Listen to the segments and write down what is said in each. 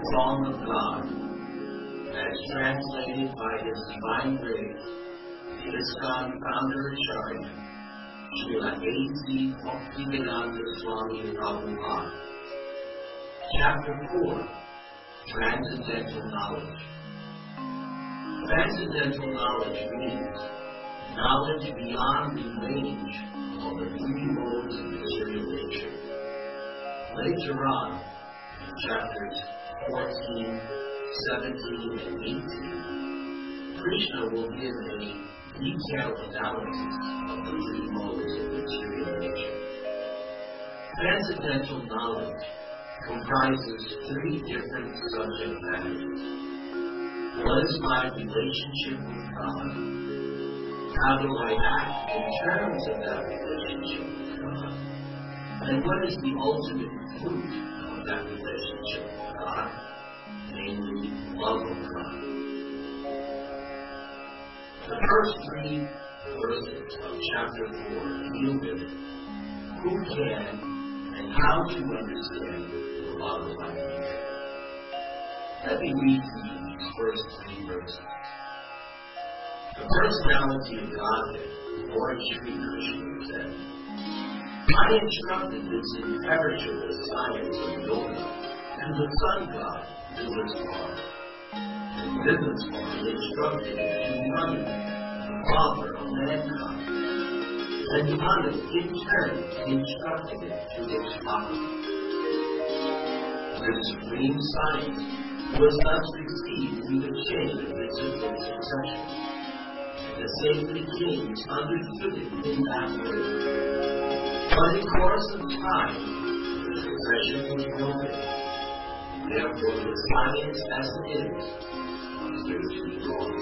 Song of God, as translated by His Divine Grace, ISKCON Founder in Charge, Srila A.C. Bhaktivedanta Swami Prabhupada. Chapter 4, Transcendental Knowledge. Transcendental knowledge means knowledge beyond the range of the three modes of material nature. Later on, in chapters 14, 17, and 18, Krishna will give a detailed analysis of the three modes of material nature. Transcendental knowledge comprises three different subject matters. What is my relationship with God? How do I act in terms of that relationship with God? And what is the ultimate fruit of that relationship with God? Namely, love of God. The first three verses of chapter 4 deal with who can and how to understand the love of my neighbor. Let me read to you these first three verses. The personality of Godhead, Lord Sri Krishna, said, I instructed this imperishable science of yoga to the sun god, Vivaswar. And Vivaswar instructed it to Manu, the father of mankind. And Manu, in turn, instructed it to its father. The supreme science was thus received through the chain of reciprocal succession. The sacred kings understood it in that way. But in course of time, the succession was broken. Therefore, the science as it is appears to be lost.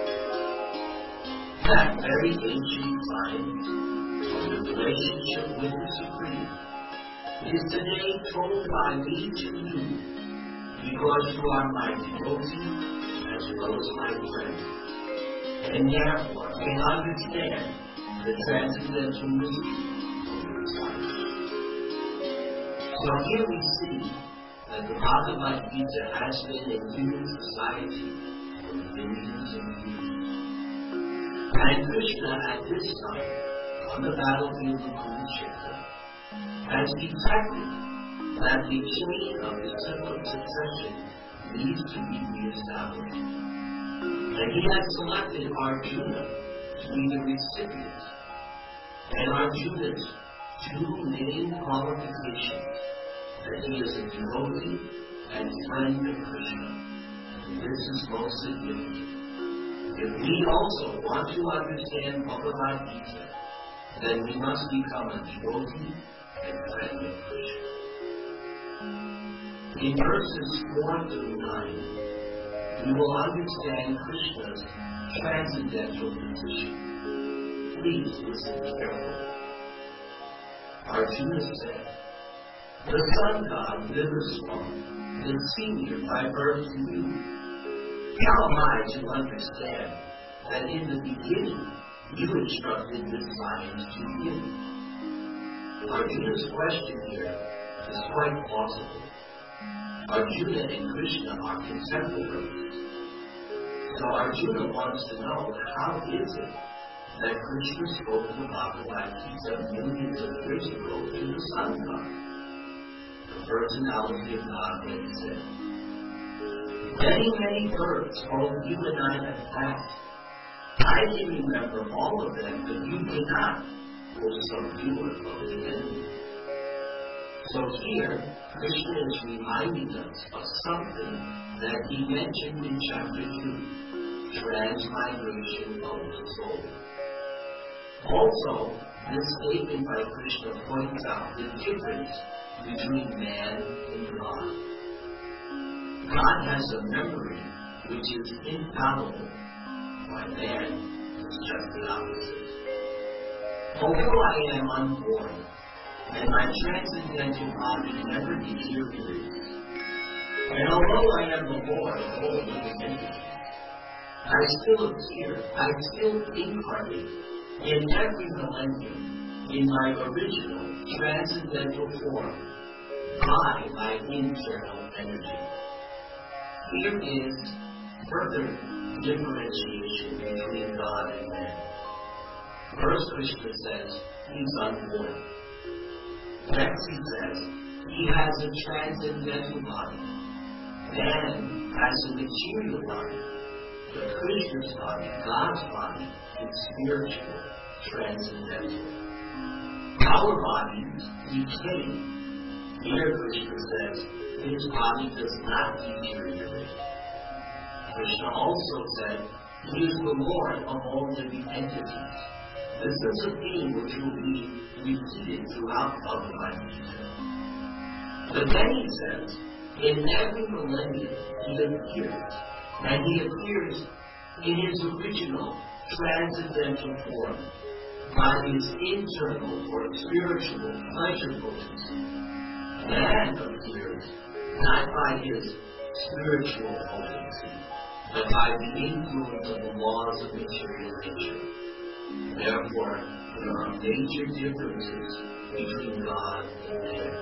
That very ancient science of the relationship with the Supreme is today told by me to you, because you are my devotee as well as my friend, and therefore can understand the transcendental mystery of your science. So here we see that the Bhagavad Gita has been in human society for millions and years. And Krishna at this time, on the battlefield of Kurukshetra, has detected that the chain of reciprocal succession needs to be reestablished. And he has selected Arjuna to be the recipient. And Arjuna's two main qualifications, that he is a devotee and friend of Krishna. And this is most significant. If we also want to understand Bhagavad Gita, then we must become a devotee and friend of Krishna. In verses 4 through 9, we will understand Krishna's transcendental position. Please listen carefully. Arjuna said, the sun god Vivaswar is senior by birth to you. How am I to understand that in the beginning you instructed this science to him? Arjuna's question here is quite plausible. Arjuna and Krishna are contemporaries. So Arjuna wants to know, how is it that Krishna spoke the Bhagavad Gita millions of years ago to the sun god? The personality of Godhead said, many, many births both you and I have had. I can remember all of them, but you cannot, for some fewer of the enemy. So here, Krishna is reminding us of something that he mentioned in chapter 2, transmigration of the soul. Also, this statement by Krishna points out the difference between man and God. God has a memory which is infallible, while man is just the opposite. Although I am unborn, and my transcendental body never deteriorates, and although I am the Lord of all living entities, I still appear, I still incarnate in every millennium in my original transcendental form by my internal energy. Here is further differentiation between God and man. First, Krishna says he's unborn. Next, he says he has a transcendental body. Man has a material body. But Krishna's body, God's body, is spiritual, transcendental. Our bodies decay. Here Krishna says his body does not deteriorate. Krishna also said he is the Lord of all living entities. This is a theme which will be repeated throughout Bhagavad Gita. But then he says, in every millennium he appears, and he appears in his original transcendental form by his internal or spiritual pleasure potency. Man appears not by his spiritual potency, but by the influence of the laws of material nature. Therefore, there are major differences between God and man.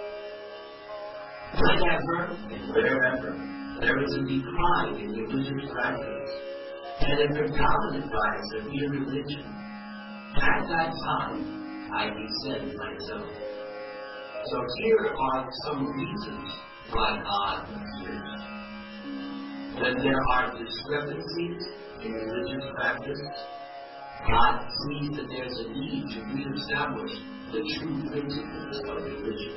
Whenever and wherever there is a decline in religious practice and a predominant rise of irreligion, at that time I descend myself. So here are some reasons why God appears. When there are discrepancies in religious practice, God sees that there's a need to reestablish the true principles of religion.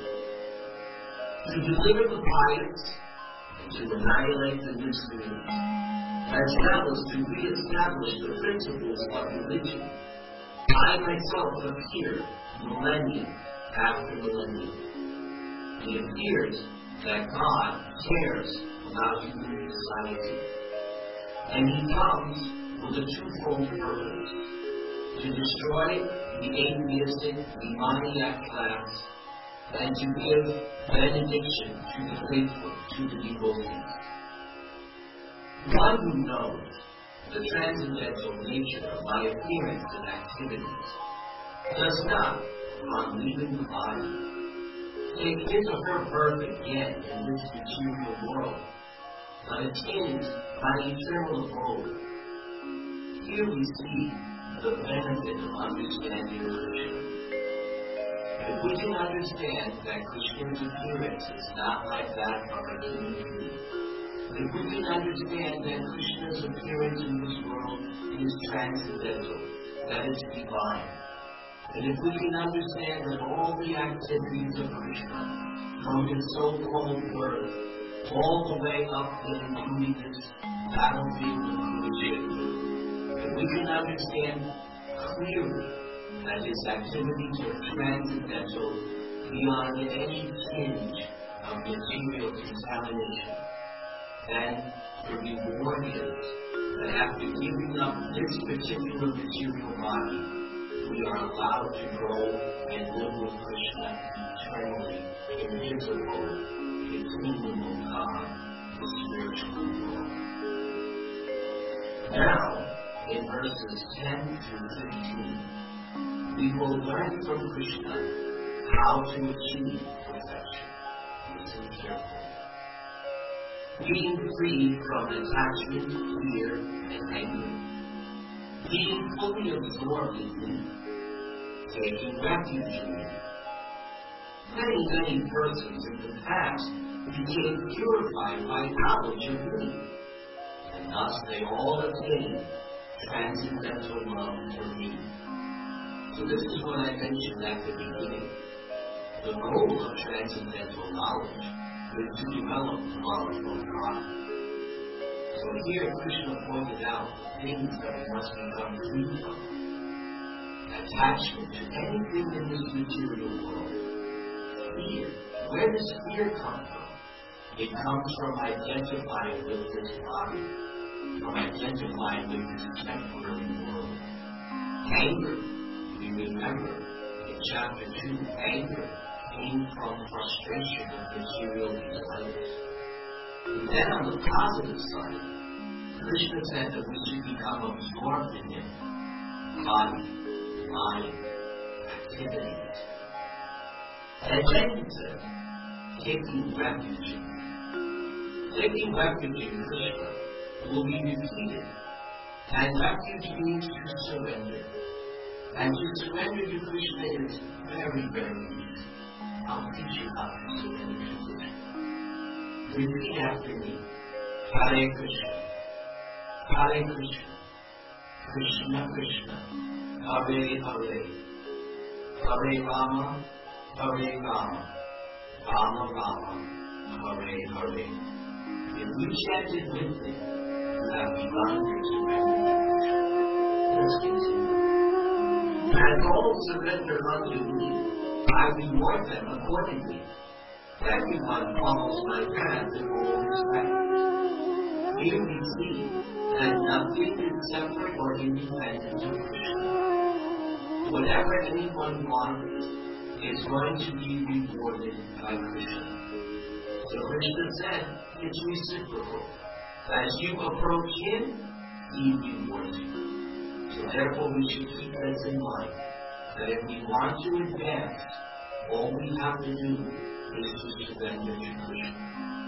To deliver the pious and to annihilate the miscreants, as well as to reestablish the principles of religion, I myself appear millennium after millennium. It appears that God cares about human society, and he comes with a twofold purpose: to destroy the atheistic, demoniac class, and to give benediction to the faithful, to the devotees. One who knows the transcendental nature of my appearance and activities does not, on leaving the body, take his or her birth again in this material world, but attains my eternal abode. Here we see the benefit of understanding Krishna. If we can understand that Krishna's appearance is not like that of a human being, if we can understand that Krishna's appearance in this world is transcendental, that it's divine, and if we can understand that all the activities of Krishna, from his so-called birth, all the way up to including this battlefield of creation, if we can understand clearly that his activities are transcendental beyond any tinge of material contamination, then the reward is that after giving up this particular material body, we are allowed to go and live with Krishna eternally in his abode, the kingdom of God, the spiritual world. Now, in verses 10 through 15, we will learn from Krishna how to achieve perfection. Listen carefully. Being free from attachment, fear, and anger. Being fully absorbed in me. Taking refuge in me. Many persons in the past became purified by knowledge of me, and thus they all attained transcendental love for me. So this is what I mentioned at the beginning. The goal of transcendental knowledge is to develop love for God. So here Krishna pointed out the things that we must become free from. Attachment to anything in this material world. Fear. Where does fear come from? It comes from identifying with this body, from identifying with this temporary world. Anger. We remember in chapter 2, anger came from frustration of material desires. And then on the positive side, Krishna said that we should become absorbed in him. Body, mind, activities. And then he said, taking refuge in him. Taking refuge in Krishna will be defeated. And refuge means to surrender. And to surrender to Krishna is very, very easy. I'll teach you how to surrender to Krishna. Repeat after me. Hare Krishna. Hare Krishna. Krishna Krishna. Hare Hare. Hare Rama. Hare Rama. Rama Rama. Hare Hare. If you chant it with me, you have begun your surrender to Krishna. Let's continue. And all surrender unto me, I reward them accordingly. Everyone follows my path in all respect. Here we see that nothing is separate or independent of Krishna. Whatever anyone wants is going to be rewarded by Krishna. So Krishna said it's reciprocal. As you approach him, he rewards you. So therefore we should keep this in mind, that if we want to advance, all we have to do is to surrender to Krishna.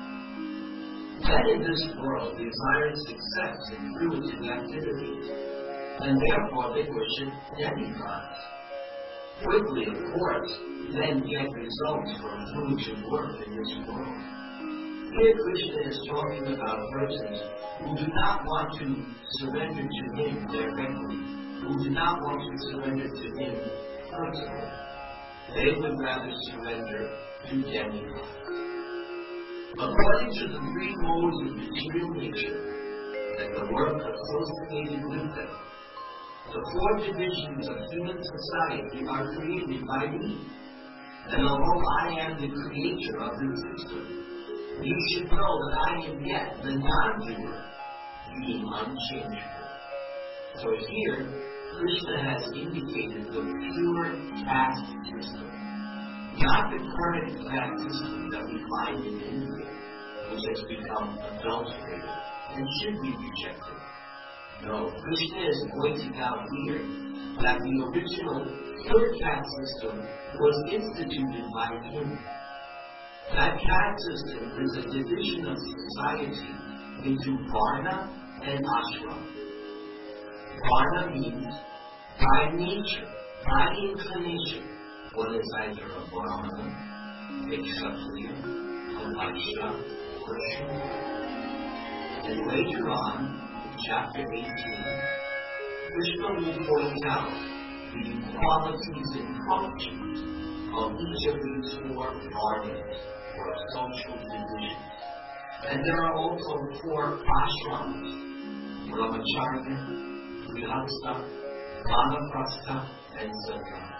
Men in this world desire success in fruitive activities, and therefore they worship demigods. Quickly, of course, men get results from fruitive work in this world. Here Krishna is talking about persons who do not want to surrender to him directly, who do not want to surrender to him personally. They would rather surrender to demigods. According to the three modes of material nature and the work associated with them, the four divisions of human society are created by me. And although I am the creator of this system, you should know that I am yet the non-doer, being unchangeable. So here, Krishna has indicated the pure caste system, not the current caste system that we find in India, which has become adulterated and should be rejected. No, Krishna is pointing out here that the original third caste system was instituted by him. That caste system is a division of society into Varna and Ashram. Varna means by nature, by inclination, one is either a Brahmana, a Kshatriya, a Vaishya, or a Shudra. And later on, in chapter 18, Krishna will point out the qualities and functions of each of these four varnas, or social divisions. And there are also four ashrams: Brahmacharya, Grihastha, Vanaprastha, and Sannyasa.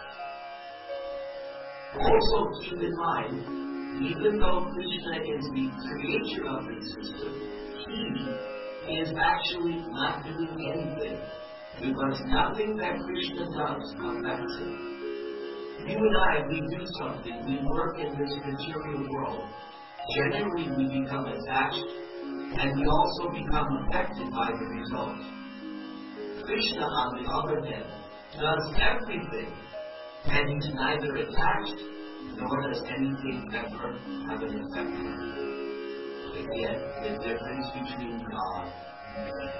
Also keep in mind, even though Krishna is the creator of the system, he is actually not doing anything, because nothing that Krishna does affects him. You and I, we do something, we work in this material world. Generally, we become attached, and we also become affected by the result. Krishna, on the other hand, does everything, and he's neither attached, nor does anything ever have an effect on him. Again, the difference between God and man.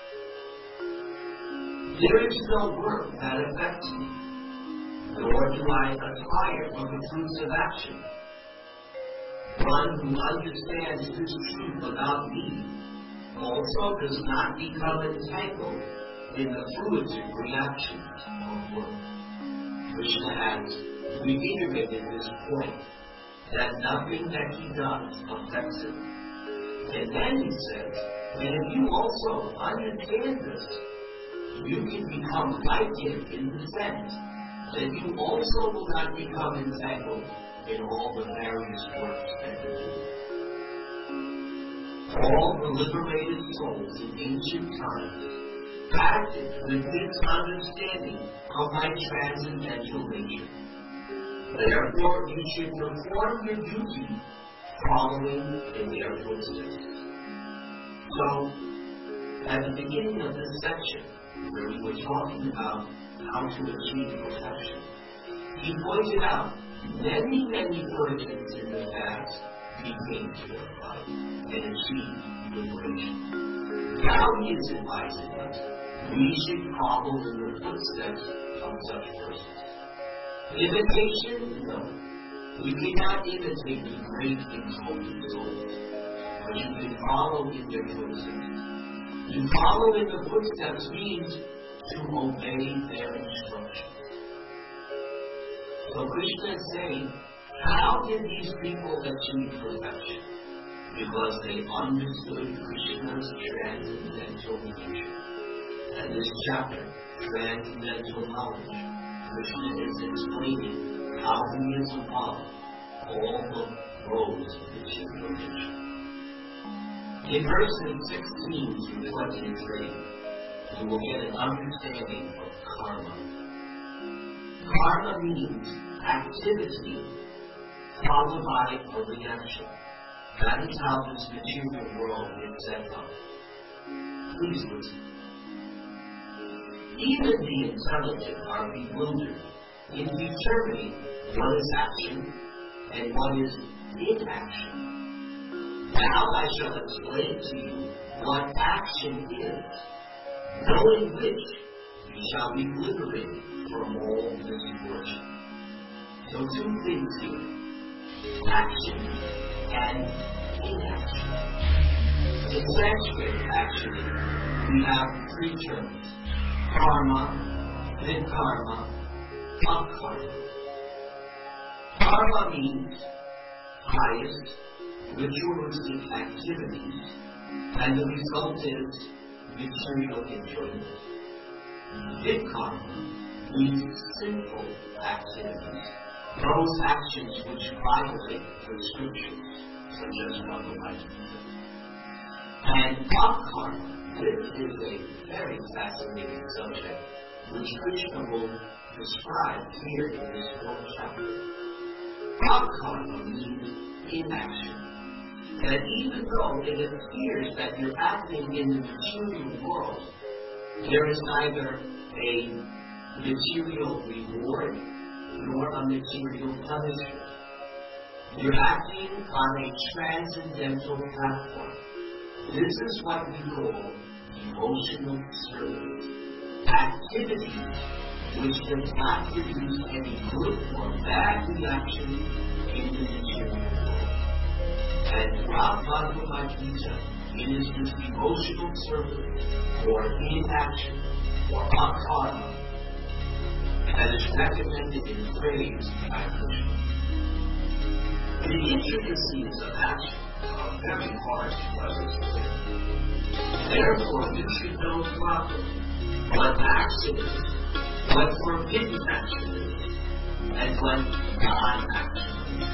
There is no work that affects me, nor do I aspire for the fruits of action. One who understands this truth about me also does not become entangled in the fruitive reactions of work. Krishna has reiterated this point, that nothing that he does affects him. And then he says, and if you also understand this, you can become like him in the sense that you also will not become entangled in all the various works that you do. All the liberated souls in ancient times acted with this understanding of my transcendental nature. Therefore, you should perform your duty following in their footsteps. So, at the beginning of this section, where we were talking about how to achieve perfection, he pointed out many persons in the past became purified and achieved liberation. Now he is advising us we should follow in the footsteps of such persons. Imitation? No. You cannot imitate the great and holy souls, but you can follow in their footsteps. To follow in the footsteps means to obey their instructions. So Krishna is saying, how did these people achieve perfection? Because they understood Krishna's transcendental nature. And this chapter, Transcendental Knowledge, Krishna is explaining how he is above all the roads of material nature. In verses 16 through 23, we will get an understanding of karma. Karma means activity followed by a reaction. That is how this material world is set up. Please listen. Even the intelligent are bewildered in determining what is action and what is inaction. Now I shall explain to you what action is, knowing which you shall be liberated from all misfortune. So two things here, action and inaction. In Sanskrit, actually, we have three terms: karma, vidkarma, akarma. Karma means highest ritualistic activities, and the result is material enjoyment. Vidkarma means sinful activities, those actions which violate the scriptures, such as Bhagavad Gita. And akarma, this is a very fascinating subject, which Krishna will describe here in this fourth chapter. Akarma means inaction. That even though it appears that you're acting in the material world, there is neither a material reward nor a material punishment. You're acting on a transcendental platform. This is what we call emotional service. Activities which does not produce any good or bad reaction in the material world. And throughout Bhagavad Gita, it is this emotional service, or inaction, or akarma, that is recommended and praised by Krishna. The intricacies of action are very hard to understand. Therefore, you should know properly what action is, what forbidden action is, and what non-action is.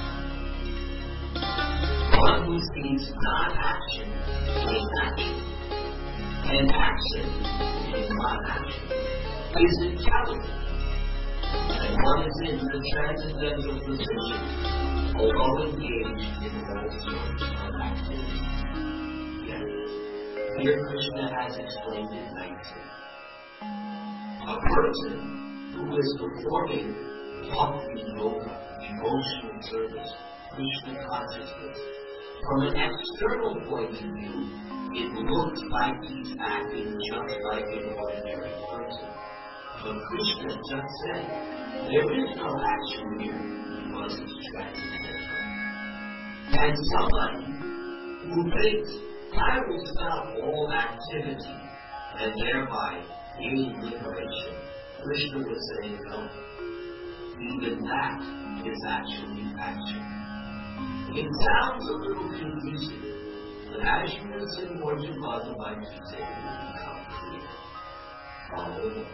One who sees non-action in action, and action in non-action, is intelligent, and one is in the transcendental position, although engaged in all sorts of activities. Yes, here Krishna has explained it nicely. A person who is performing bhakti yoga, emotional service, Krishna consciousness, from an external point of view, it looks like he's acting just like an ordinary person. But Krishna just said, there is no action here because it's transcendental. And somebody who thinks, I will stop all activity and thereby gain liberation, Krishna was saying, no. Even that is actually action. It sounds a little confusing, but as you listen more to Bhagavad Gita, it will become clear. Follow along.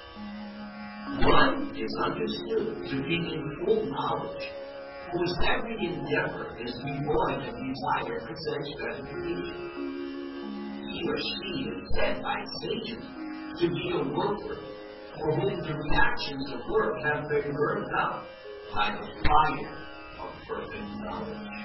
One is understood to be in full knowledge, whose every endeavor is devoid of desire for sense gratification. He or she is said by sages to be a worker for whom the reactions of work have been burned up by the fire of perfect knowledge.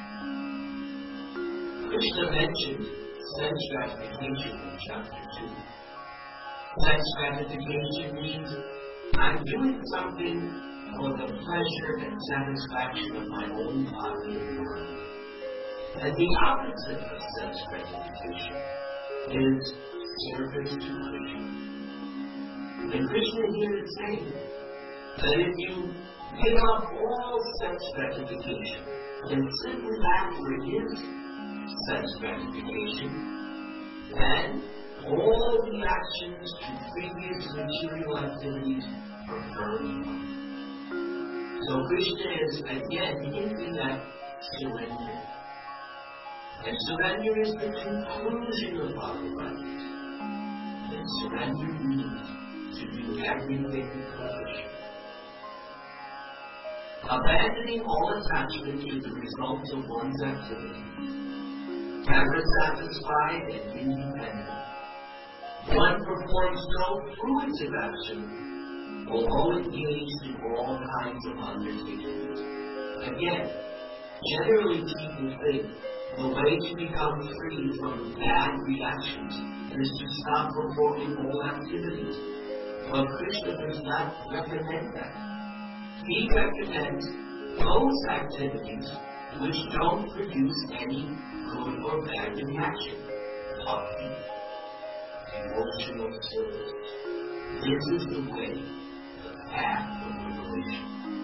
Krishna mentioned sense gratification in chapter 2. Sense gratification means I'm doing something for the pleasure and satisfaction of my own body and mind. And the opposite of sense gratification is service to Krishna. And Krishna here is saying that if you give up all sense gratification and simply act for his sense gratification, then all the actions to previous material activities are burned up. So Krishna is again hinting at surrender. And surrender is the conclusion of Bhagavad Gita. And surrender means to do everything for Krishna. Abandoning all attachment to the results of one's activity, ever satisfied and independent, one performs no fruitive action, although engaged in all kinds of undertakings. Again, generally people think the way to become free from bad reactions is to stop performing all activities. But Krishna does not recommend that. He recommends those activities which don't produce any good or bad reaction. Bhakti, devotional service. This is the way, the path of liberation.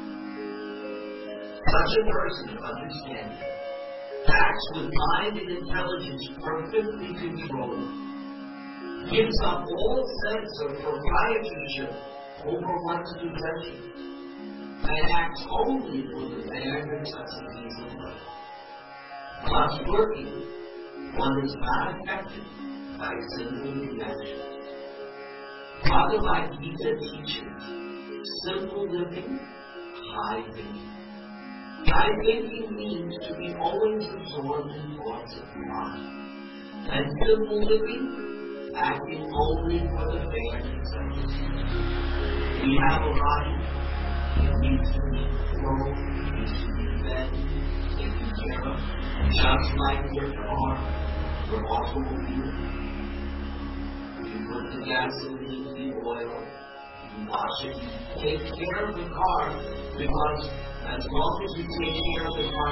Such a person of understanding acts with mind and intelligence perfectly controlled, gives up all sense of proprietorship over one's possessions, and acts only for the bare necessities of life. Thus working, one is not affected by sinful reactions. Bhagavad Gita teaches simple living, high thinking. High thinking means to be always absorbed in thoughts of God. And simple living, acting only for the bare necessities. We have a body. It needs to be clothed, it needs to be fed, taken care of, just like your car, your automobile. You put the gasoline, the oil, you wash it, you take care of the car, because as long as you take care of the car,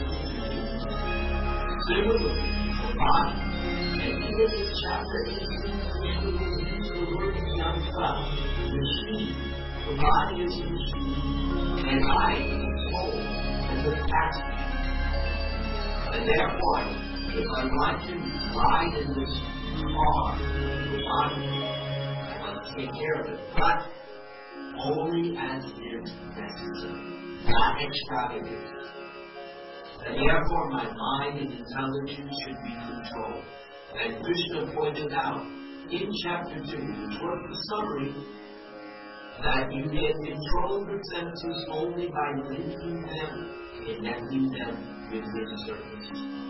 similarly, the body. And even in chapter 18, Krishna will use the word yantra, machine. The body is a machine, and I am the soul as a passenger. And therefore, if I want to ride in this car, the body, I must take care of it, but only as is necessary, not extravagant. And therefore, my mind and intelligence should be controlled. And Krishna pointed out in chapter 2, which was the summary, that you can control the senses only by linking them, connecting them with his service.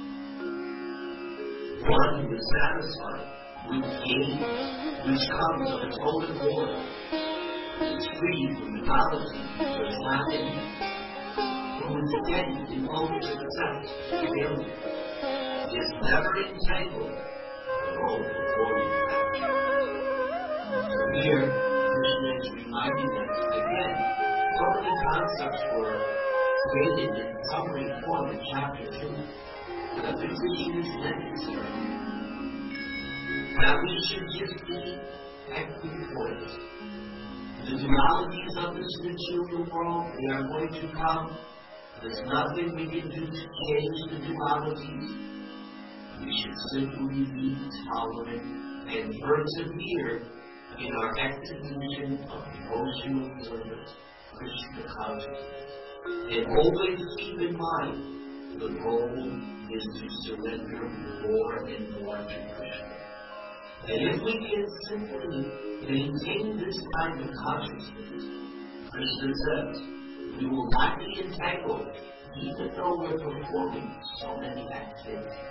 One who is satisfied with gains which comes of its own accord, is free from the fallacy of slapping, who is steady in own success, failure, is never entangled, although performing action. So here, Krishna is reminding us again, so many concepts were stated in summary form in chapter 2, that position is necessary. That we should just be equipoised. The dualities of this material world, they are going to come. There's nothing we can do to change the dualities. We should simply be tolerant and persevere in our execution of devotional service, Krishna consciousness. And always keep in mind, the goal is to surrender more and more to Krishna. And if we can simply maintain this kind of consciousness, Krishna says, we will not be entangled, even though we're performing so many activities.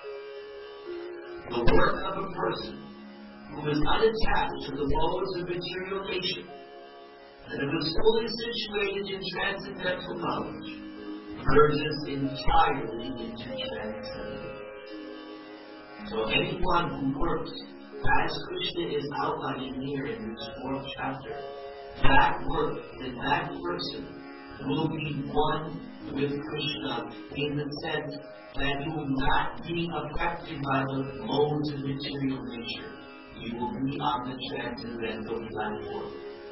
The work of a person who is unattached to the woes of material nation, and who is fully situated in transcendental knowledge, merges entirely into transcendence. So anyone who works, as Krishna is outlining here in this 4th chapter, that work in that person will be one with Krishna in the sense that you will not be affected by the modes of material nature. You will be on the transcendental platform.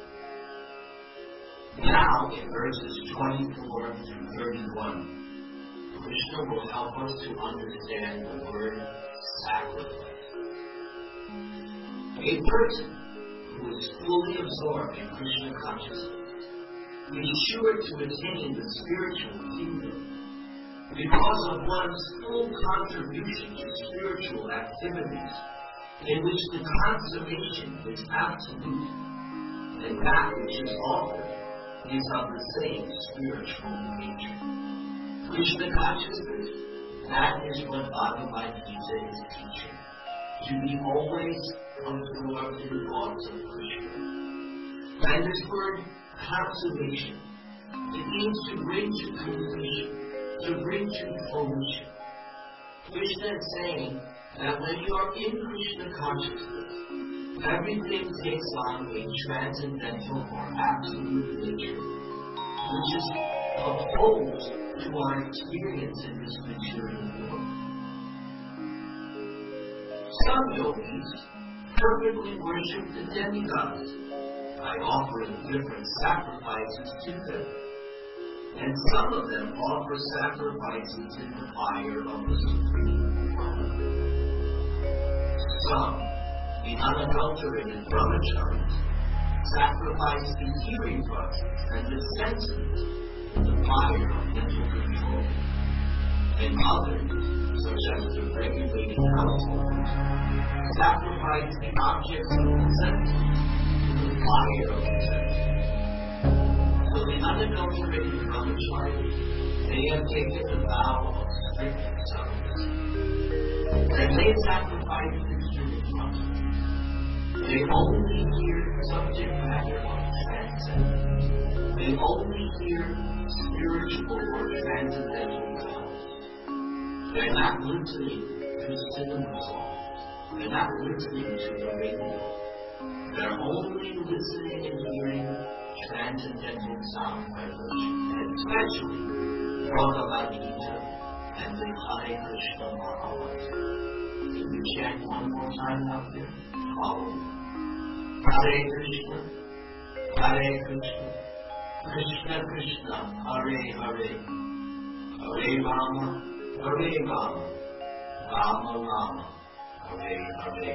Now, in verses 24 through 31, Krishna will help us to understand the word sacrifice. A person who is fully absorbed in Krishna consciousness is sure to attain the spiritual kingdom because of one's full contribution to spiritual activities in which the consummation is absolute and that which is offered is of the same spiritual nature. Krishna consciousness, that is what Bhagavad Gita is teaching. To be always absorbed in thoughts of Krishna. And this word, consummation, it means to bring to completion, to bring to fruition. Krishna is saying that when you are in Krishna consciousness, everything takes on a transcendental or absolute nature, which is opposed to our experience in this material world. Some yogis perfectly worship the demigods by offering different sacrifices to them, and some of them offer sacrifices in the fire of the Supreme Brahman. Some, the unadulterated brahmacharis, sacrifice the hearing process and the senses in the fire of mental control, and others, such as the regulated householders, sacrifice the objects of the senses in the fire of the senses. So the unadulterated brahmacharis, they have taken the vow of strict celibacy. And they sacrifice the human process. They only hear subject matter of transcendence. They only hear spiritual or transcendental vows. They're not listening to cinema songs. They're not listening to the radio. They're only listening and hearing transcendental sound vibration, especially Bhagavad Gita and the Hare Krishna Mahabharata. Can you chant one more time out there? Follow me. Hare Krishna, Krishna Krishna, Hare Hare, Hare Rama, Rama Rama, Hare Hare.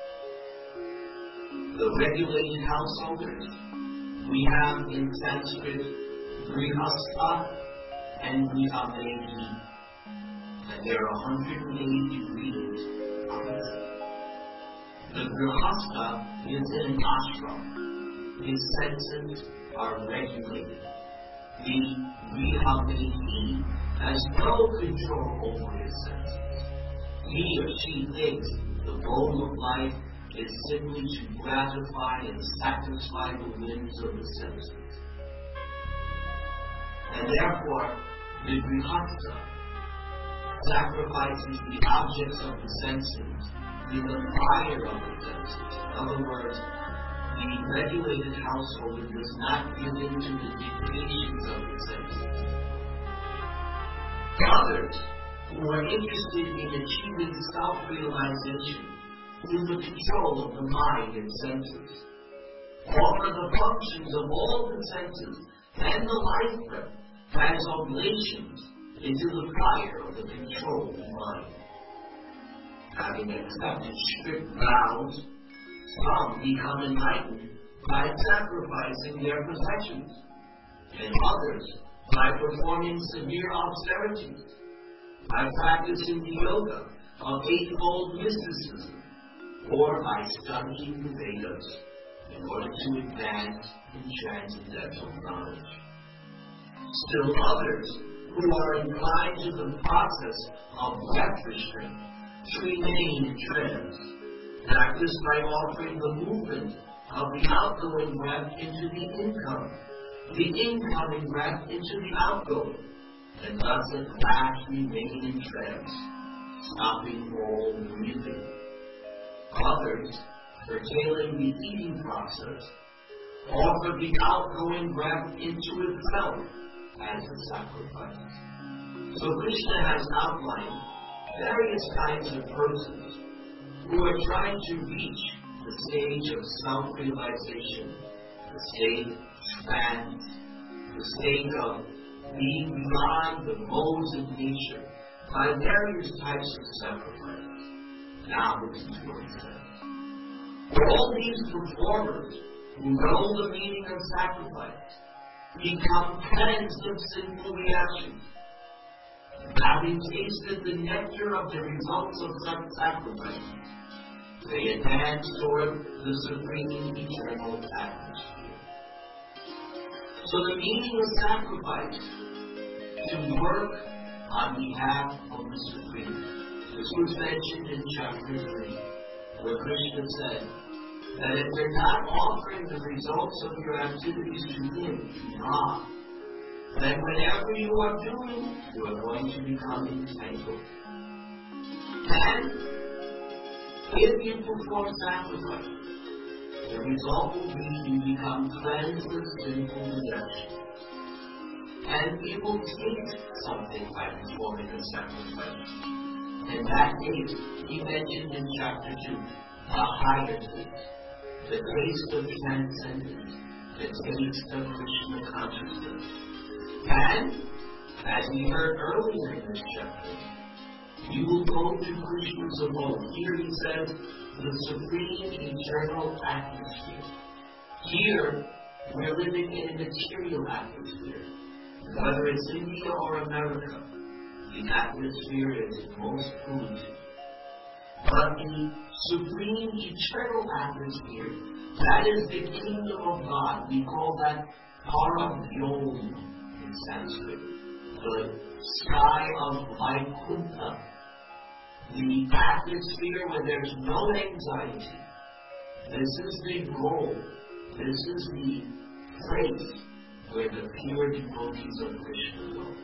The regulated householders, we have in Sanskrit Grihastha and Grihamehi, and there are 180 readings on this. The Grihastha is in an ashram. His senses are regulated. The Grihamehi has no control over his senses. He or she thinks the goal of life is simply to gratify and satisfy the whims of the senses. And therefore, the Grihastha sacrifices the objects of the senses in the fire of the senses. In other words, the regulated householder does not give in to the dictations of the senses. Others who are interested in achieving self-realization in the control of the mind and senses offer the functions of all the senses and the life breath as oblations into the fire of the controlled mind. Having accepted strict vows, some become enlightened by sacrificing their possessions, and others by performing severe austerities, by practicing the yoga of eightfold mysticism, or by studying the Vedas in order to advance in transcendental knowledge. Still others who are inclined to the process of breath restraint to remain in trance, practice by offering the movement of the outgoing breath into the incoming breath into the outgoing, and thus at last remain in trance, stopping all breathing. Others, curtailing the eating process, offer the outgoing breath into itself as a sacrifice. So Krishna has outlined various kinds of persons who are trying to reach the stage of self-realization, the state of trance, the state of being beyond the modes of nature by various types of sacrifice. Now listen to what he says. All these performers who know the meaning of sacrifice become cleansed of sinful reactions. Having tasted the nectar of the results of such sacrifices, they advance toward the supreme eternal atmosphere. So the meaning of sacrifice to work on behalf of the Supreme. This was mentioned in chapter 3, where Krishna said that if you're not offering the results of your activities to Him, to God, then whatever you are doing, you are going to become entangled. And if you perform sacrifice, the result will be you become cleansed of sinful rejection. And it will taste something by performing a sacrifice. And that taste, he mentioned in chapter 2, the higher taste, the taste of transcendence, the taste of Krishna consciousness. And, as we heard earlier in this chapter, you will go to Krishna's abode. Here he says, the supreme eternal atmosphere. Here, we're living in a material atmosphere. Whether it's India or America, the atmosphere is most polluted. But the supreme eternal atmosphere, that is the kingdom of God. We call that Paravyom in Sanskrit. The sky of Vaikuntha. The atmosphere where there's no anxiety. This is the goal. This is the place where the pure devotees of Krishna go.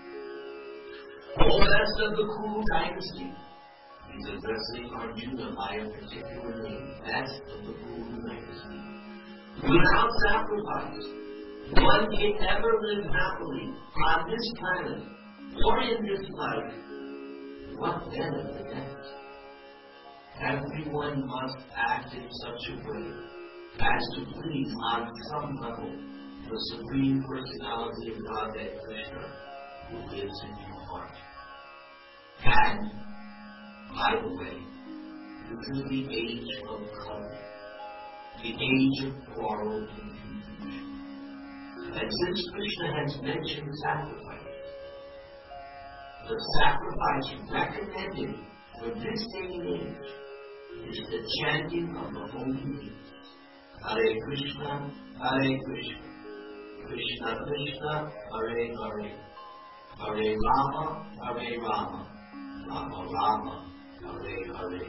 All rest of the Kuru dynasty is addressing Arjuna by a particular name. That's of the Kuru dynasty. Without sacrifice, one can never live happily on this planet or in this life. What then of the next? Everyone must act in such a way as to please on some level the Supreme Personality of Godhead Krishna who lives in your heart. And, by the way, this is the age of conflict, the age of quarrel and confusion. And since Krishna has mentioned sacrifice, the sacrifice recommended for this day and age is the chanting of the holy names. Hare Krishna, Hare Krishna, Krishna Krishna, Hare Hare, Hare Rama, Hare Rama, Rama Rama, Hare Hare.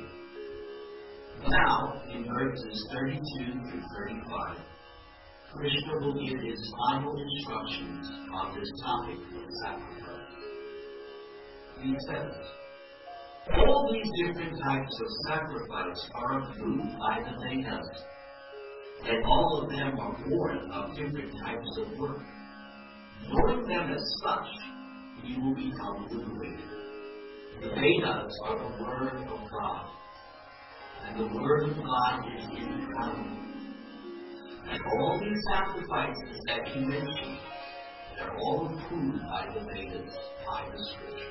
Now, in verses 32 through 35, Krishna will give his final instructions on this topic of sacrifice. He says, all these different types of sacrifice are approved by the Vedas, and all of them are born of different types of work. Knowing them as such, you will become liberated. The Vedas are the Word of God, and the Word of God is infallible. And all these sacrifices that he mentioned, they're all approved by the Vedas, by the Scriptures.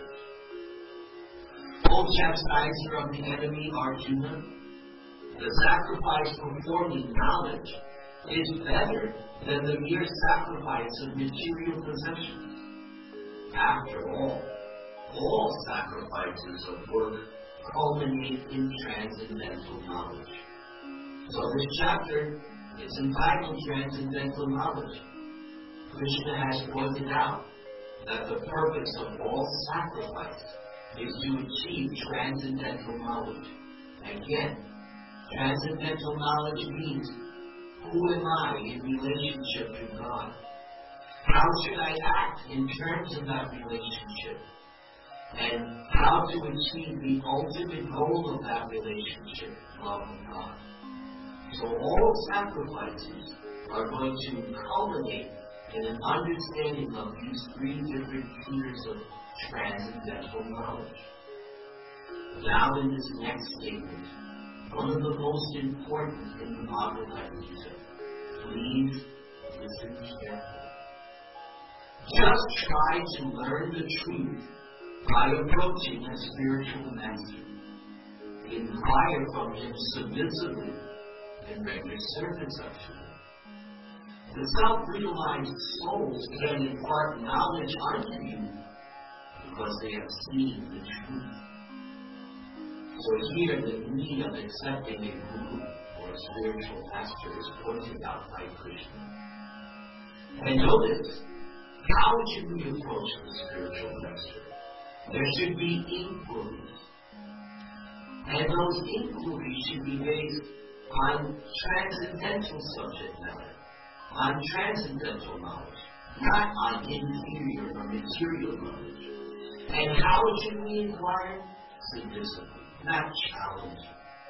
O chastiser of the enemy Arjuna, the sacrifice performed in knowledge is better than the mere sacrifice of material possessions. After all sacrifices of work culminate in transcendental knowledge. So this chapter is entitled Transcendental Knowledge. Krishna has pointed out that the purpose of all sacrifice is to achieve transcendental knowledge. Again, transcendental knowledge means, who am I in relationship to God? How should I act in terms of that relationship? And how to achieve the ultimate goal of that relationship, love of God. So all sacrifices are going to culminate in an understanding of these three different tiers of transcendental knowledge. Now in this next statement, one of the most important in the Bhagavad Gita, please listen carefully. Just try to learn the truth by approaching a spiritual master. Inquire from him submissively and render service unto him. The self-realized souls can impart knowledge unto you because they have seen the truth. So here the need of accepting a guru or a spiritual master is pointed out by Krishna. And notice, how should we approach the spiritual master? There should be inquiries. And those inquiries should be based on transcendental subject matter, on transcendental knowledge, not on inferior or material knowledge. And how should we inquire? Submissively, not challenging.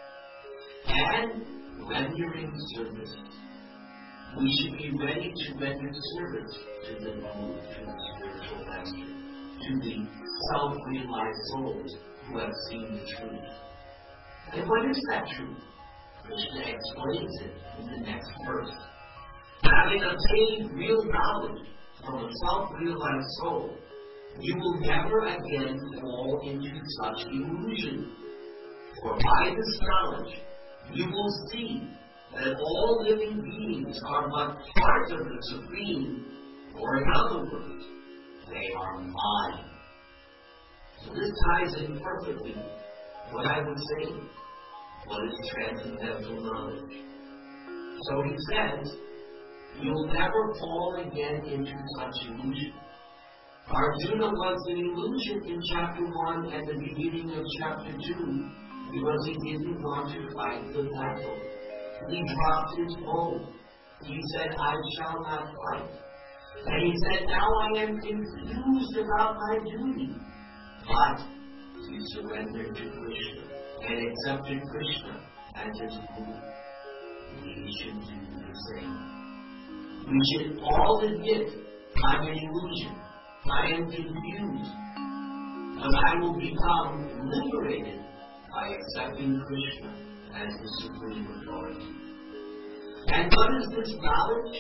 And rendering service. We should be ready to render service to the Guru, to the spiritual master, to the self-realized souls who have seen the truth. And what is that truth? Krishna explains it in the next verse. Having obtained real knowledge from a self-realized soul, you will never again fall into such illusion. For by this knowledge, you will see that all living beings are but part of the Supreme, or in other words, they are mine. So this ties in perfectly what I was saying. What is transcendental knowledge? So he says, you'll never fall again into such illusion. Arjuna was an illusion in chapter 1 and the beginning of chapter 2 because he didn't want to fight the battle. He dropped his bow. He said, I shall not fight. And he said, now I am confused about my duty. But he surrendered to Krishna and accepted Krishna as his guru. We should do the same. We should all admit, I'm an illusion. I am confused. But I will become liberated by accepting Krishna as the supreme authority. And what is this knowledge?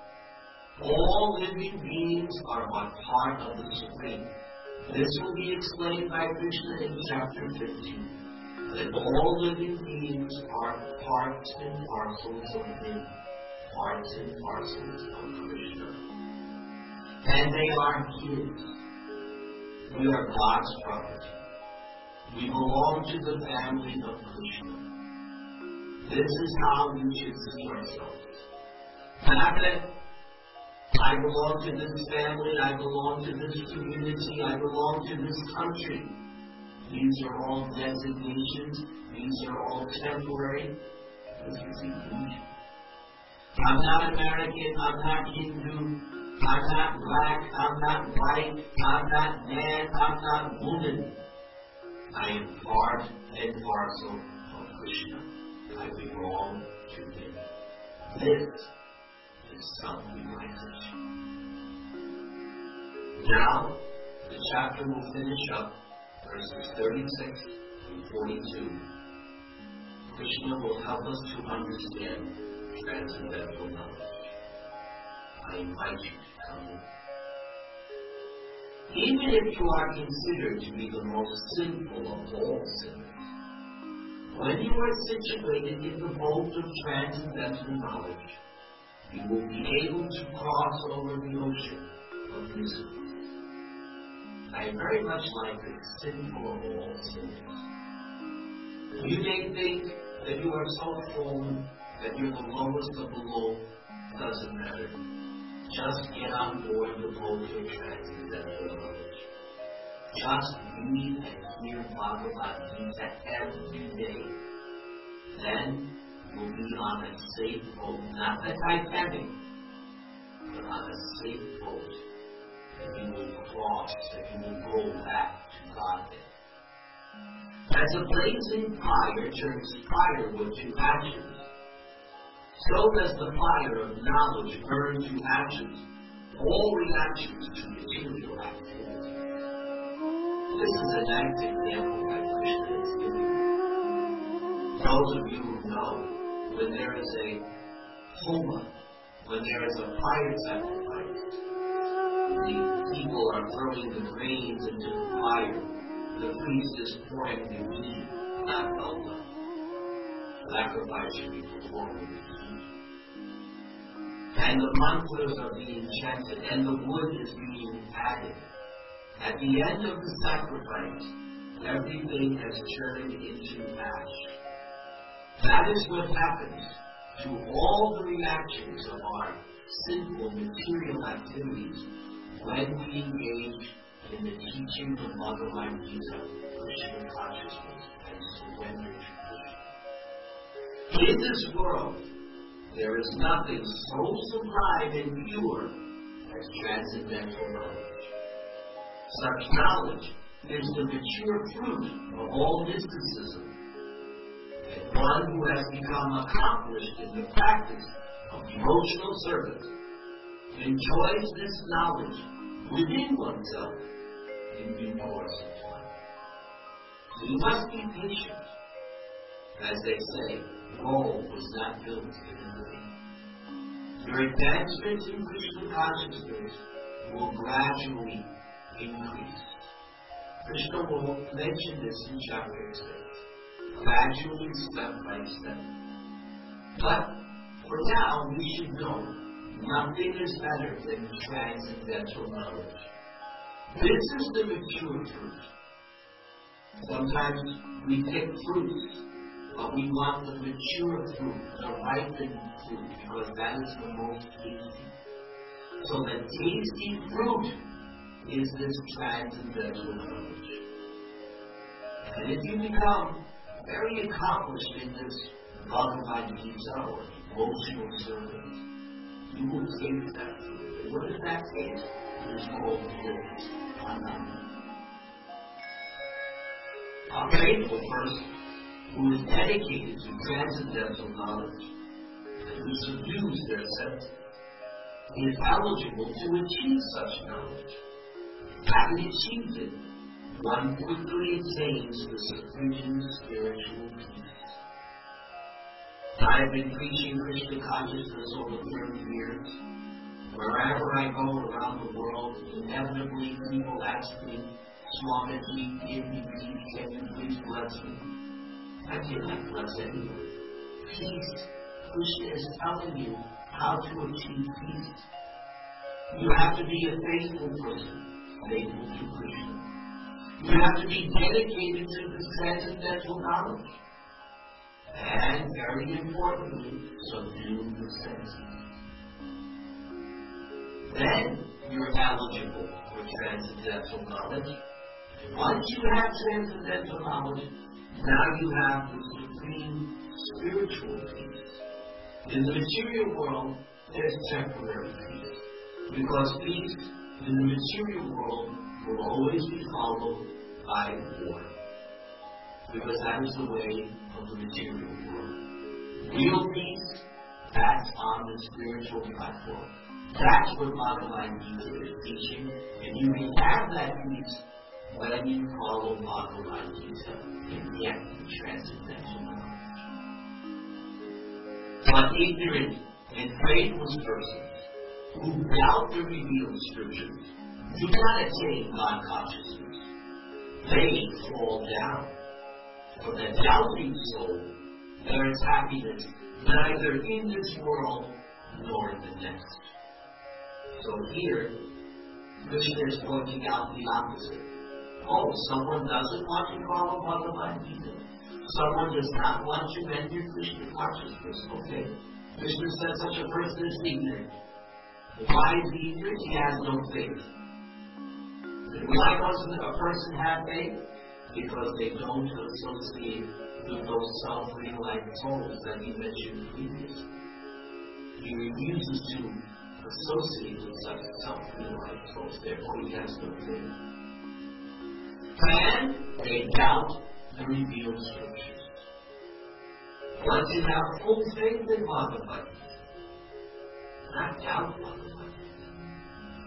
All living beings are but part of the Supreme. This will be explained by Krishna in chapter 15. That all living beings are parts and parcels of Him, parts and parcels of Krishna. And they are His. We are God's property. We belong to the family of Krishna. This is how we should see ourselves. Not that I belong to this family, I belong to this community, I belong to this country. These are all designations. These are all temporary. This is illusion. I'm not American. I'm not Hindu. I'm not black. I'm not white. I'm not man. I'm not woman. I am part and parcel of Krishna. I belong to Him. This is self-realization. Now, the chapter will finish up. Verses 36 and 42. Krishna will help us to understand transcendental knowledge. I invite you to come in. Even if you are considered to be the most sinful of all sinners, when you are situated in the boat of transcendental knowledge, you will be able to cross over the ocean of misery. I am very much like the sinful of all sinners. You may think that you are so fallen that you're the lowest of the low. Doesn't matter. Just get on board the boat of transcendental knowledge. Just read and hear Bhagavad Gita every day. Then you'll be on a safe boat, not the Titanic, but on a safe boat. And you will cross, and you will go back to Godhead. As a blazing fire turns firewood to ashes, so does the fire of knowledge burn to ashes all reactions to material activity. This is a nice example that Krishna is giving. Those of you who know, when there is a homa, when there is a fire sacrifice, the people are throwing the grains into the fire. The priest is pouring the ghee, not alta. Sacrifice should be performed with heat. And the mantras are being chanted, and the wood is being added. At the end of the sacrifice, everything has turned into ash. That is what happens to all the reactions of our simple material activities when we engage in the teaching of Bhagavad Gita, Krishna consciousness, and surrender to Krishna. In this world, there is nothing so sublime and pure as transcendental knowledge. Such knowledge is the mature fruit of all mysticism. And one who has become accomplished in the practice of devotional service enjoys this knowledge within oneself in due course of time. So you must be patient. As they say, Rome was not built in a day. Your advancement in Krishna consciousness will gradually increase. Krishna will mention this in chapter 6. Gradually, step by step. But for now, we should know nothing is better than transcendental knowledge. This is the mature fruit. Sometimes we pick fruits, but we want the mature fruit, the ripened fruit, because that is the most tasty. So the tasty fruit is this transcendental knowledge. And if you become very accomplished in this Bhagavad Gita or emotional service, you will taste that fruit. And what is that taste? It is called bliss, ananda. A faithful person who is dedicated to transcendental knowledge and who subdues their senses is eligible to achieve such knowledge. Having achieved it, one quickly attains the supreme spiritual peace. I have been preaching Krishna consciousness over 30 years. Wherever I go around the world, inevitably people ask me, Swamiji, give me peace, can you please bless me? I cannot bless anyone. Peace. Krishna is telling you how to achieve peace. You have to be a faithful person, faithful to Krishna. You have to be dedicated to this transcendental knowledge. And very importantly, subdue the senses. Then you're eligible for transcendental knowledge. Once you have transcendental knowledge, now you have the supreme spiritual peace. In the material world, there's temporary peace. Because peace in the material world will always be followed by war. Because that is the way of the material world. Real peace, that's on the spiritual platform. That's what Bhagavad Gita is teaching. And you can have that peace when you follow Bhagavad Gita and get the transcendental knowledge. But ignorant and faithless persons who doubt the revealed scriptures do not attain God consciousness. They fall down. For the doubting soul, there is happiness neither in this world nor in the next. So here, Krishna is pointing out the opposite. Oh, someone doesn't want to follow Bhagavad Gita. Someone does not want to enter Krishna consciousness. Okay. Krishna says such a person is ignorant. Why is he ignorant? He has no faith. And why doesn't a person have faith? Because they don't associate with those self-realized souls that he mentioned previously. He refuses to associate with such self-realized souls, therefore he has no faith. And they doubt the revealed scriptures. Once you have full faith in Bhagavad Gita, not doubt Bhagavad Gita,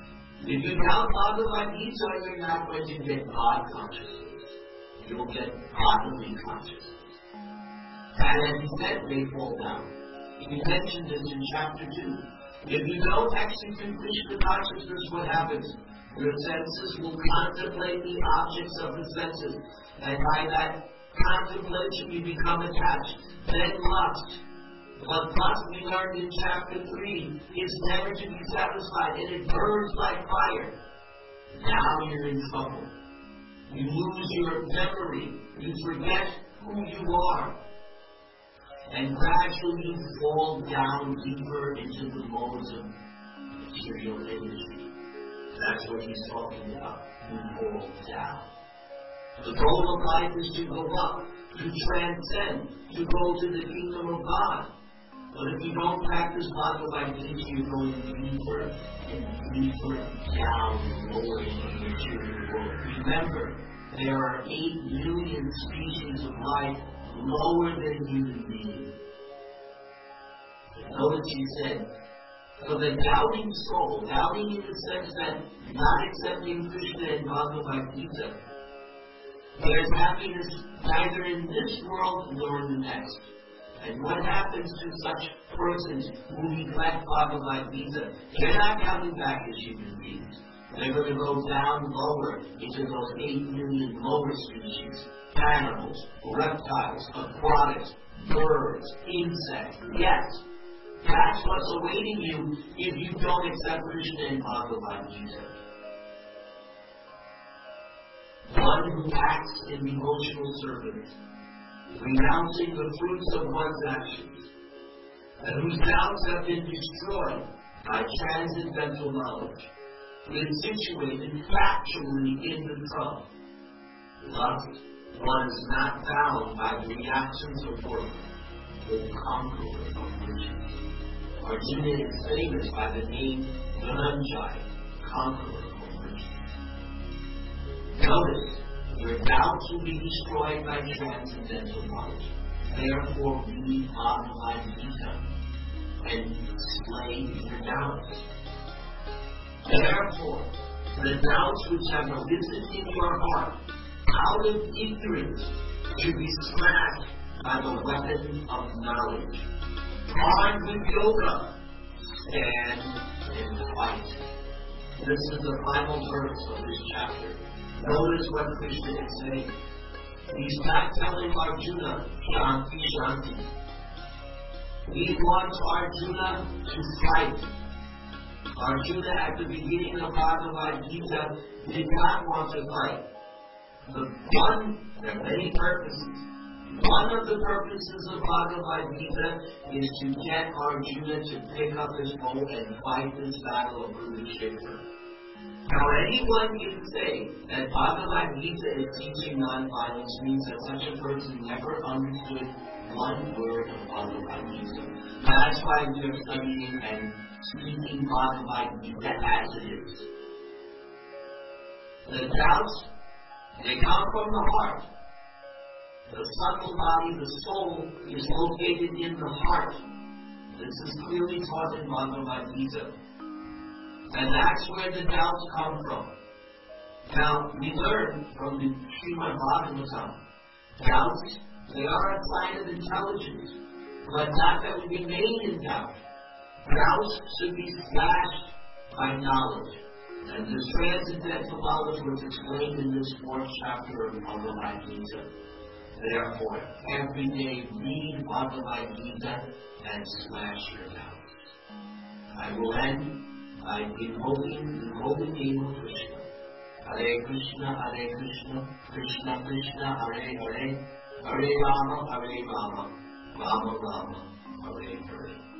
If you doubt Bhagavad Gita, you're not going to get God consciousness. You will get bodily consciousness. And as he said, they fall down. He mentioned this in chapter 2. If you don't execute Krishna consciousness, what happens? Your senses will contemplate the objects of the senses. And by that contemplation, you become attached. Then lust. But lust, we learned in chapter 3, is never to be satisfied, and it burns like fire. Now you're in trouble. You lose your memory. You forget who you are. And gradually you fall down deeper into the modes of material energy. That's what he's talking about. You fall down. The goal of life is to go up, to transcend, to go to the kingdom of God. But if you don't practice Bhagavad Gita, you're going deeper and deeper down, lower in the material world. Remember, there are 8 million species of life lower than human beings. Notice he said, for the doubting soul, doubting in the sense that not accepting Krishna and Bhagavad Gita, there's happiness neither in this world nor in the next. And what happens to such persons who neglect Bhagavad Gita? They're not coming back as human beings. They're going to go down lower into those 8 million lower species. Animals, reptiles, aquatics, birds, insects. Yes, that's what's awaiting you if you don't accept Krishna and Bhagavad Gita. One who acts in devotional service, renouncing the fruits of one's actions, and whose doubts have been destroyed by transcendental knowledge, is situated factually in the trunk. Thus, one is not bound by the reactions of work, but conqueror of riches. Arjuna is famous by the name Dhananjaya, conqueror of riches. Notice, your doubts will be destroyed by transcendental knowledge. Therefore, read Bhagavad Gita and slay your doubts. Therefore, the doubts which have arisen in your heart, out of ignorance, should be smashed by the weapon of knowledge. Armed with yoga, stand and fight. This is the final verse of this chapter. Notice what Krishna is saying. He's not telling Arjuna, Shanti, Shanti. He wants Arjuna to fight. Arjuna, at the beginning of Bhagavad Gita, did not want to fight. There are many purposes. One of the purposes of Bhagavad Gita is to get Arjuna to pick up his bow and fight this battle of Kurukshetra. Now, anyone can say that Bhagavad Gita is teaching non-violence means that such a person never understood one word of Bhagavad Gita. That's why we are studying and speaking Bhagavad Gita as it is. The doubts, they come from the heart. The subtle body, the soul, is located in the heart. This is clearly taught in Bhagavad Gita. And that's where the doubts come from. Now, we learn from the Srimad Bhagavatam, doubts, they are a sign of intelligence, but not that we remain in doubt. Doubts should be slashed by knowledge. And this transcendental knowledge was explained in this 4th chapter of Bhagavad Gita. Therefore, every day read Bhagavad Gita and slash your doubts. I will end by invoking the holy name of Krishna. Hare Krishna, Krishna Krishna, Hare Hare, Hare Rama, Rama Rama, Hare Hare.